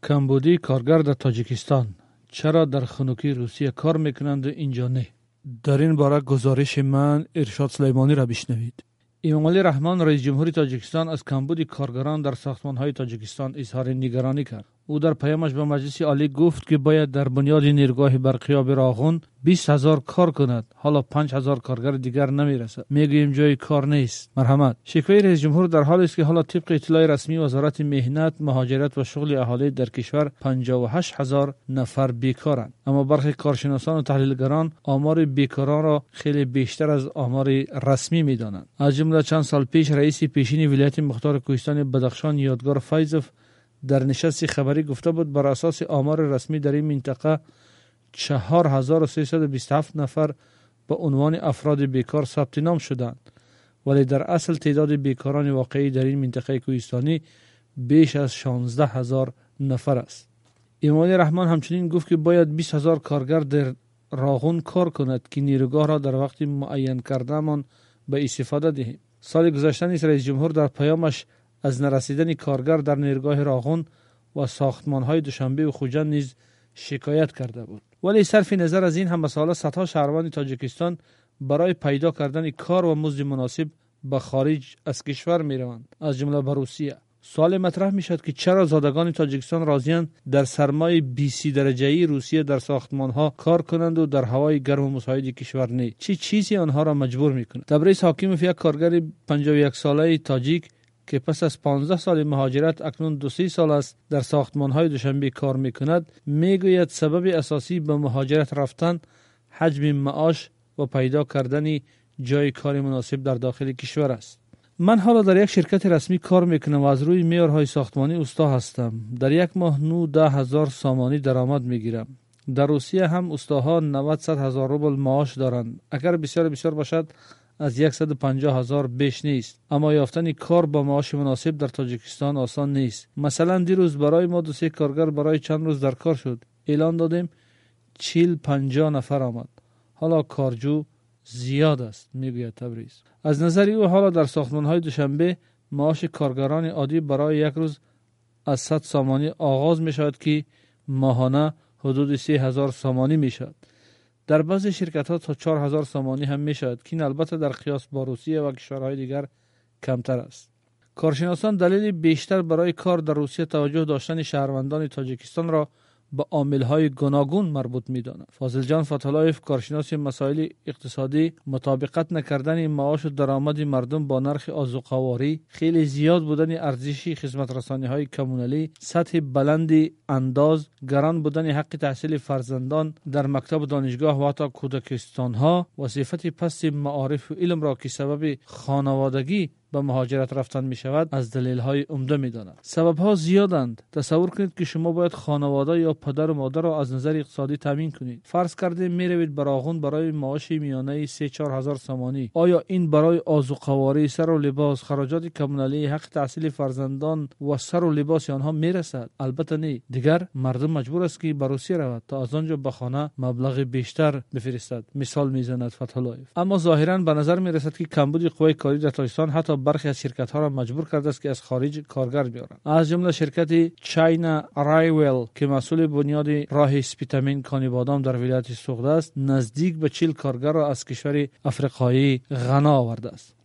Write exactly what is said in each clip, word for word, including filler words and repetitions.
کمبودی کارگر در تاجیکستان، چرا در خنکی روسیه کار میکنند و اینجا نه؟ در این باره گزارش من ارشاد سلیمانی را بشنوید. امامعلی رحمان رئیس جمهوری تاجیکستان از کمبود کارگران در ساختمان‌های تاجیکستان اظهار نگرانی کرد. او در پیامش به مجلس عالی گفت که باید در بنیاد نیروگاه برقیاب راغون بیست هزار کار کند. حالا پنج هزار کارگر دیگر نمیرسد. میگوییم جای کار نیست. مرحمت. شکوه رئیس جمهور در حالی است که حالا طبق اطلاع رسمی وزارت مهنت، مهاجرت و شغل اهالی در کشور پنجاه و هشت هزار نفر بیکارند. اما برخی کارشناسان و تحلیلگران آمار بیکاران را خیلی بیشتر از آمار رسمی میدانند. از جمله چند سال پیش رئیس پیشین ولایت مختار کوهستان بدخشان یادگار فیضوف در نشست خبری گفته بود بر اساس آمار رسمی در این منطقه چهار هزار و سیصد و بیست و هفت نفر به عنوان افراد بیکار ثبت نام شدند، ولی در اصل تعداد بیکاران واقعی در این منطقه کوهستانی بیش از شانزده هزار نفر است. امامعلی رحمان همچنین گفت که باید بیست هزار کارگر در راغون کار کند که نیروگاه را در وقت معین کردهمان به استفاده دهیم. سال گذشته نیز رئیس جمهور در پیامش از نرسیدن کارگر در نیروگاه راغون و ساختمان‌های دوشنبه و خوجند نیز شکایت کرده بود. ولی صرف نظر از این هم مسائل صدها شهروند تاجیکستان برای پیدا کردن کار و مزد مناسب به خارج از کشور می‌روند، از جمله به روسیه. سوال مطرح می‌شد که چرا زادگان تاجیکستان راضی‌اند در سرمای بیست درجه‌ای روسیه در ساختمان‌ها کار کنند و در هوای گرم و مساعد کشور نه؟ چه چی چیزی آنها را مجبور می‌کند؟ تبریز حاکموف، یک کارگر پنجاه و یک ساله تاجیک که پس از پانزده سال مهاجرت اکنون دو سه سال است در ساختمان‌های دوشنبه کار می‌کند، میگوید سبب اساسی به مهاجرت رفتن حجم معاش و پیدا کردن جای کار مناسب در داخل کشور است. من حالا در یک شرکت رسمی کار میکنم و از روی معیارهای ساختمانی استا هستم. در یک ماه نه ده هزار سامانی درآمد میگیرم. در روسیه هم استاها نود صد هزار روبل معاش دارند. اگر بسیار بسیار باشد از صد و پنجاه هزار بیش نیست. اما یافتن کار با معاش مناسب در تاجیکستان آسان نیست. مثلا دیروز برای ما دو سه کارگر برای چند روز در کار شد. اعلان دادیم چهل پنجاه نفر آمد. حالا کارجو زیاد است، میگوید تبریز. از نظر او حالا در ساختمان‌های دوشنبه معاش کارگران عادی برای یک روز از صد سامانی آغاز می شود که ماهانه حدود سه هزار سامانی می شود. در بعضی شرکت‌ها تا چهار هزار سامانی هم می شود که این البته در قیاس با روسیه و کشورهای دیگر کمتر است. کارشناسان دلیل بیشتر برای کار در روسیه توجه داشتن شهروندان تاجیکستان را با عامل‌های گوناگون مربوط می‌دانند. فاضل جان فتح‌اللهیف، کارشناس مسائل اقتصادی، مطابقت نکردن معاش و درآمد مردم با نرخ آذوقه‌واری، خیلی زیاد بودن ارزش خدمت‌رسانی‌های کمونالی، سطح بلند انداز، گران بودن حق تحصیل فرزندان در مکتب و دانشگاه و حتی کودکستان‌ها و صفت پست معارف و علم را که سبب خانوادگی به مهاجرت رفتن می شود از دلیل های عمده می داند. سبب ها زیادند. تصور کنید که شما باید خانواده یا پدر و مادر را از نظر اقتصادی تامین کنید. فرض کرده می روید به راغون برای معاش میانه سه چهار هزار سامانی. آیا این برای آذوقه‌واری، سر و لباس، خراجات کمونالی، حق تحصیل فرزندان و سر و لباس آنها می رسد؟ البته نه. دیگر مردم مجبور است که به روسیه رود تا از آنجا به خانه مبلغ بیشتر بفرستد. مثال میزند فتح‌اللهیف. اما ظاهرا به نظر می رسد که کمبود قوای کاری در تاجیکستان حتی برخی از شرکت‌ها را مجبور کرده است که از خارج کارگر بیارند. از جمله شرکت چاینا رایول که مسئول بنیاد راه اسپیتامین کانی بادام در ولایت سوخته است، نزدیک به چهل کارگر را از کشور افریقایی غنا آورده است.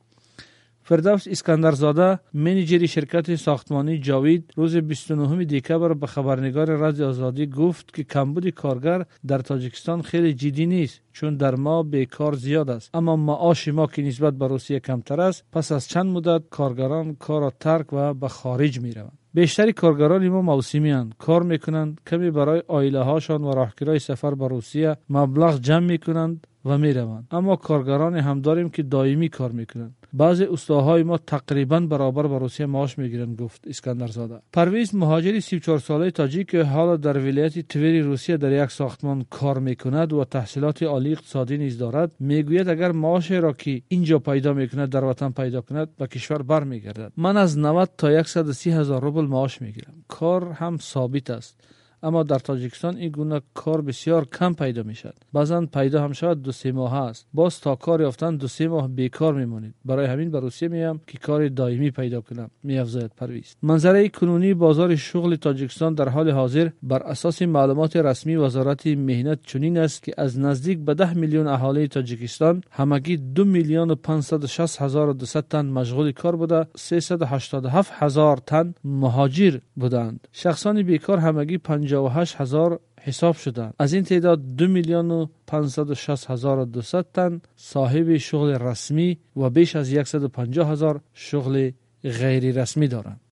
فردوس اسکندرزاده، منیجر شرکت ساختمانی جاوید، روز بیست و نهم دکبر به خبرنگار رادیو آزادی گفت که کمبود کارگر در تاجیکستان خیلی جدی نیست، چون در ما بیکار زیاد است، اما معاش ما که نسبت به روسیه کمتر است. پس از چند مدت کارگران کار را ترک و به خارج می روند. بیشتری کارگران ما موسمی اند، کار میکنند، کمی برای عائله هاشان و راهگیرای سفر به روسیه مبلغ جمع میکنند و میروند. اما کارگران هم داریم که دائمی کار میکنند. بعضی استاهای ما تقریبا برابر به روسیه معاش میگیرند، گفت اسکندرزاده. پرویز، مهاجر سی و چهار ساله تاجیک که حالا در ولایت توری روسیه در یک ساختمان کار میکند و تحصیلات عالی اقتصادی نیز دارد، میگوید اگر معاش را که اینجا پیدا میکند در وطن پیدا کند به کشور برمیگردد. من از نود تا صد و سی هزار روبل معاش میگیرم. کار هم ثابت است، اما در تاجیکستان این گونه کار بسیار کم پیدا می شود. بعضا پیدا هم شود دو سه ماه است، باز تا کار یافتن دو سه ماه بیکار میمانید. برای همین به روسیه میام که کار دائمی پیدا کنم، میافزاید پرویز. منظره کنونی بازار شغل تاجیکستان در حال حاضر بر اساس معلومات رسمی وزارت مهنت چنین است که از نزدیک به ده میلیون اهالی تاجیکستان همگی دو میلیون و پانصد و شصت هزار و دویست تن مشغول کار بوده، سیصد و هشتاد و هفت هزار تن مهاجر بودند. شخصان بیکار همگی پنجاه و هشت هزار حساب شدند. از این تعداد دو میلیون و پانصد و شصت هزار و دویست تن صاحب شغل رسمی و بیش از صد و پنجاه هزار شغل غیر رسمی دارند.